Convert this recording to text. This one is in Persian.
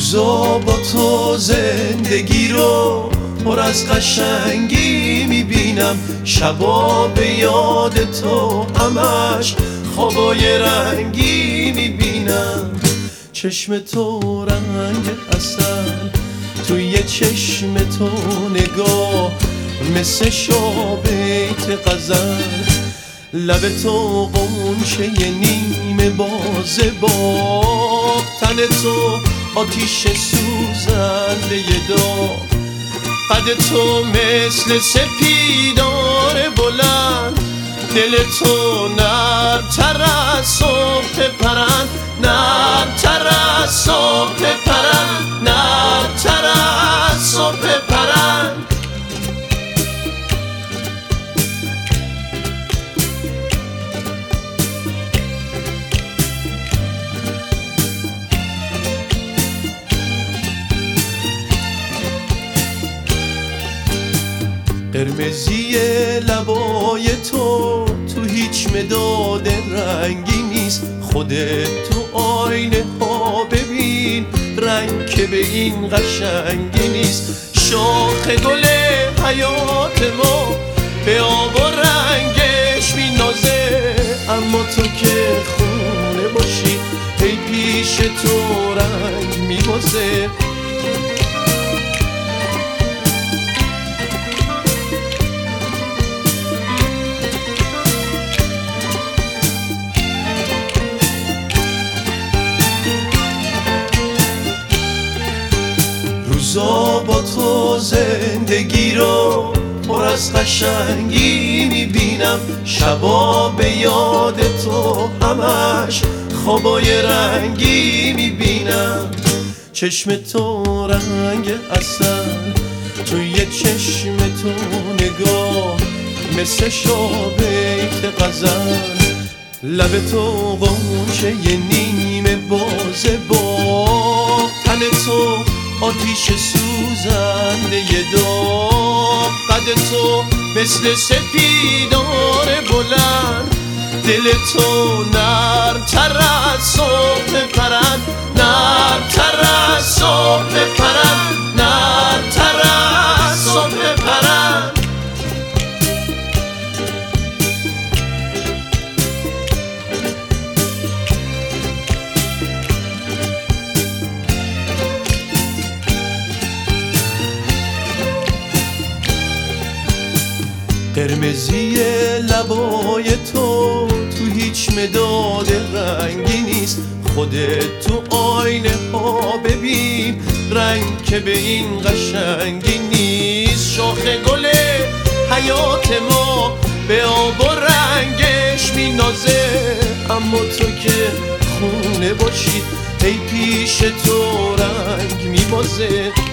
روزا با تو زندگی رو پر از قشنگی میبینم، شبا به یاد تو همش خوابای رنگی میبینم. چشم تو رنگ عسل، توی چشم تو نگاه مثل شابیت غزل، لب تو غنچه نیمه باز باغ، تن تو آتیش سوزنده داغ، قد تو مثل سپیدار بلند، دل تو نرم‌تر از صبح پرند، نرم‌تر از صبح پرند، نرم‌تر از صبح پرند. قرمزی لبای تو هیچ مداد رنگی نیست، خودت تو آینه ها ببین رنگ که به این قشنگی نیست. شاخ گل حیات ما به آب و رنگش مینازه، اما تو که خونه باشی ای پیش تو رنگ میبازه. روزا با تو زندگی رو پر از قشنگی میبینم، شبا به یاد تو همش خوابای رنگی میبینم. چشم تو رنگ عسل، توی چشم تو نگاه مثل شابیت غزل، لب تو غنچه نیمه باز باغ، تن تو آتیش سوزنده داغ، قد تو مثل سپیدار بلند، دل تو نرم‌تر از صبح پرند، نرم‌تر از صبح پرند، نرم‌تر از صبح پرند. قرمزی لبای تو هیچ مداد رنگی نیست، خودت تو آینه ها ببین رنگ که به این قشنگی نیست. شاخ گل حیات ما به آب و رنگش مینازه، اما تو که خونه باشی ای پیش تو رنگ میبازه.